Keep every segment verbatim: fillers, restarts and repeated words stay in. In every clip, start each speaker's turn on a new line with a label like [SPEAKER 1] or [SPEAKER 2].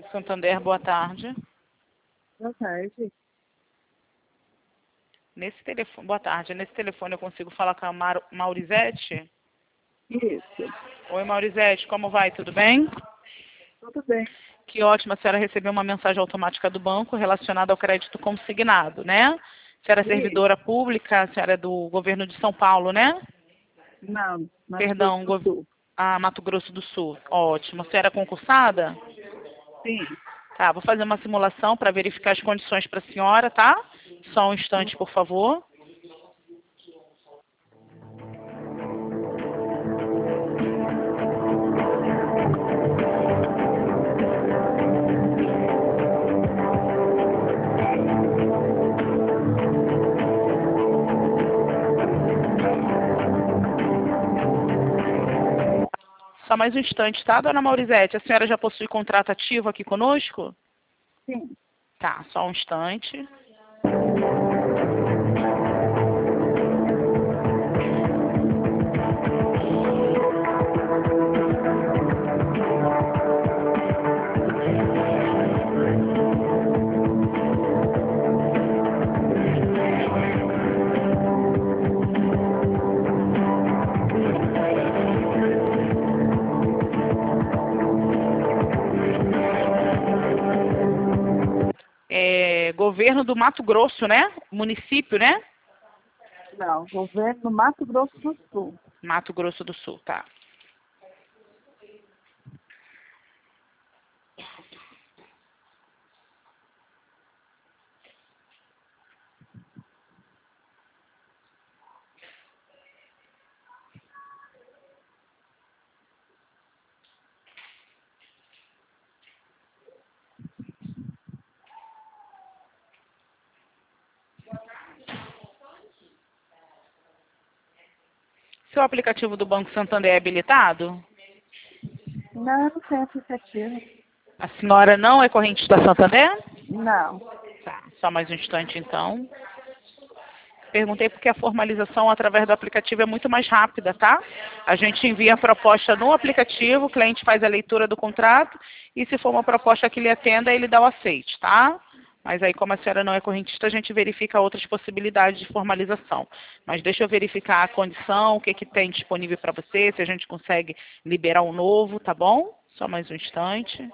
[SPEAKER 1] Santander, boa tarde.
[SPEAKER 2] Boa tarde.
[SPEAKER 1] Nesse telefone, boa tarde. Nesse telefone eu consigo falar com a Mar Maurizete?
[SPEAKER 2] Isso.
[SPEAKER 1] Oi, Maurizete, como vai? Tudo bem?
[SPEAKER 2] Tudo bem.
[SPEAKER 1] Que ótimo, a senhora recebeu uma mensagem automática do banco relacionada ao crédito consignado, né? A senhora é servidora pública, a senhora é do governo de São Paulo, né?
[SPEAKER 2] Não, Mato
[SPEAKER 1] Perdão,
[SPEAKER 2] Grosso do
[SPEAKER 1] go...
[SPEAKER 2] Sul.
[SPEAKER 1] ah, Mato Grosso do Sul. Ótimo. A senhora é concursada?
[SPEAKER 2] Sim.
[SPEAKER 1] Tá, vou fazer uma simulação para verificar as condições para a senhora, tá? Só um instante, por favor. Só mais um instante, tá, dona Maurizete? A senhora já possui contrato ativo aqui conosco?
[SPEAKER 2] Sim.
[SPEAKER 1] Tá, só um instante. É, governo do Mato Grosso, né? Município, né?
[SPEAKER 2] Não, governo Mato Grosso do Sul.
[SPEAKER 1] Mato Grosso do Sul, tá. Seu aplicativo do Banco Santander é habilitado?
[SPEAKER 2] Não, não tem aplicativo.
[SPEAKER 1] A senhora não é corrente da Santander?
[SPEAKER 2] Não.
[SPEAKER 1] Tá, só mais um instante então. Perguntei porque a formalização através do aplicativo é muito mais rápida, tá? A gente envia a proposta no aplicativo, o cliente faz a leitura do contrato e se for uma proposta que lhe atenda, ele dá o aceite, tá? Mas aí, como a senhora não é correntista, a gente verifica outras possibilidades de formalização. Mas deixa eu verificar a condição, o que, que tem disponível para você, se a gente consegue liberar um novo, tá bom? Só mais um instante.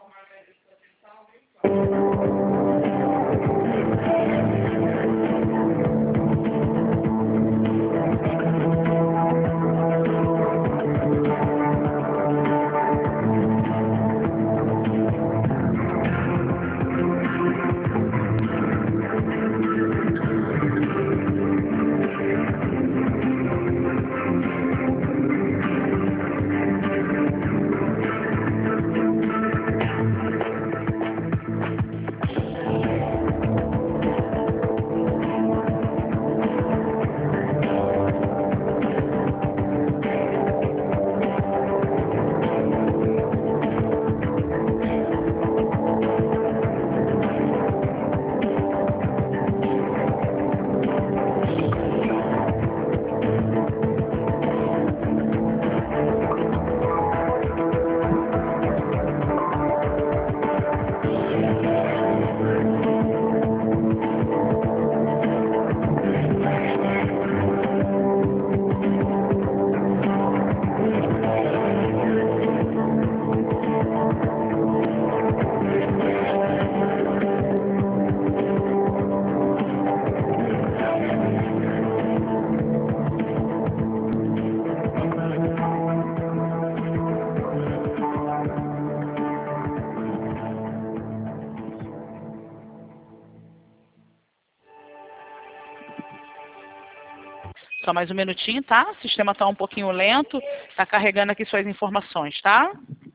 [SPEAKER 1] Só mais um minutinho, tá? O sistema está um pouquinho lento, está carregando aqui suas informações, tá?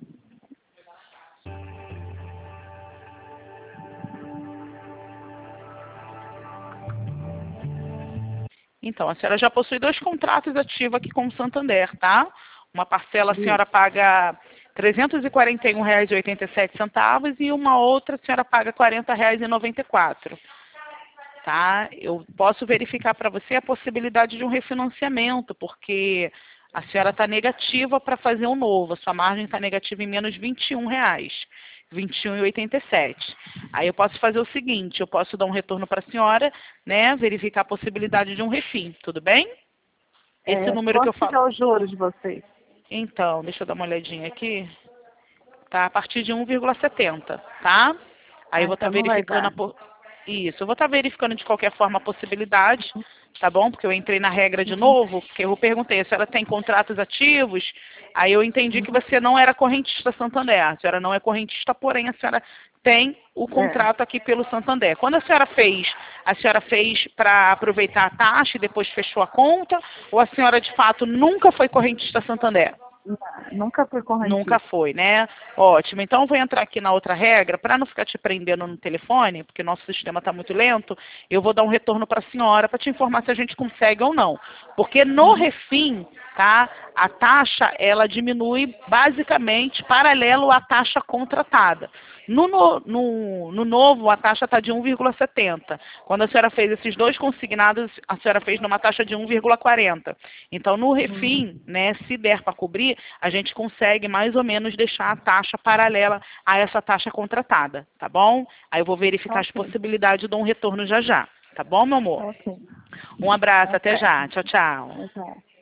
[SPEAKER 1] Então, a senhora já possui dois contratos ativos aqui com o Santander, tá? Uma parcela a senhora paga trezentos e quarenta e um reais e oitenta e sete centavos e uma outra a senhora paga quarenta reais e noventa e quatro centavos. Tá? Eu posso verificar para você a possibilidade de um refinanciamento, porque a senhora está negativa para fazer um novo, a sua margem está negativa em menos vinte e um reais. vinte e um e oitenta e sete. Aí eu posso fazer o seguinte, eu posso dar um retorno para a senhora, né, verificar a possibilidade de um refim, tudo bem? Esse
[SPEAKER 2] É,
[SPEAKER 1] número que eu
[SPEAKER 2] quanto que
[SPEAKER 1] falo.
[SPEAKER 2] é o juros de vocês?
[SPEAKER 1] Então, deixa eu dar uma olhadinha aqui. Tá a partir de um vírgula setenta, tá? Aí eu
[SPEAKER 2] Ah,
[SPEAKER 1] vou estar
[SPEAKER 2] então não vai
[SPEAKER 1] verificando a
[SPEAKER 2] dar.
[SPEAKER 1] po- Isso, eu vou estar verificando de qualquer forma a possibilidade, tá bom? Porque eu entrei na regra de
[SPEAKER 2] Uhum.
[SPEAKER 1] novo, porque eu perguntei se ela tem contratos ativos, aí eu entendi que você não era correntista Santander, a senhora não é correntista, porém a senhora tem o
[SPEAKER 2] É.
[SPEAKER 1] contrato aqui pelo Santander. Quando a senhora fez, a senhora fez para aproveitar a taxa e depois fechou a conta, ou a senhora de fato nunca foi correntista Santander?
[SPEAKER 2] Não, nunca fui
[SPEAKER 1] Nunca
[SPEAKER 2] correntista.
[SPEAKER 1] foi, né? Ótimo. Então, eu vou entrar aqui na outra regra, para não ficar te prendendo no telefone, porque nosso sistema está muito lento, eu vou dar um retorno para a senhora para te informar se a gente consegue ou não. Porque no
[SPEAKER 2] Uhum.
[SPEAKER 1] refim, tá? A taxa, ela diminui basicamente paralelo à taxa contratada. No, no, no, no novo, a taxa está de um vírgula setenta. Quando a senhora fez esses dois consignados, a senhora fez numa taxa de um vírgula quarenta. Então, no refim, né, se der para cobrir, a gente consegue mais ou menos deixar a taxa paralela a essa taxa contratada, tá bom? Aí eu vou verificar as
[SPEAKER 2] Ok.
[SPEAKER 1] possibilidades de um retorno já já. Tá bom, meu amor?
[SPEAKER 2] Ok.
[SPEAKER 1] Um abraço,
[SPEAKER 2] Tá
[SPEAKER 1] até
[SPEAKER 2] certo.
[SPEAKER 1] já. Tchau, tchau.
[SPEAKER 2] Tá certo.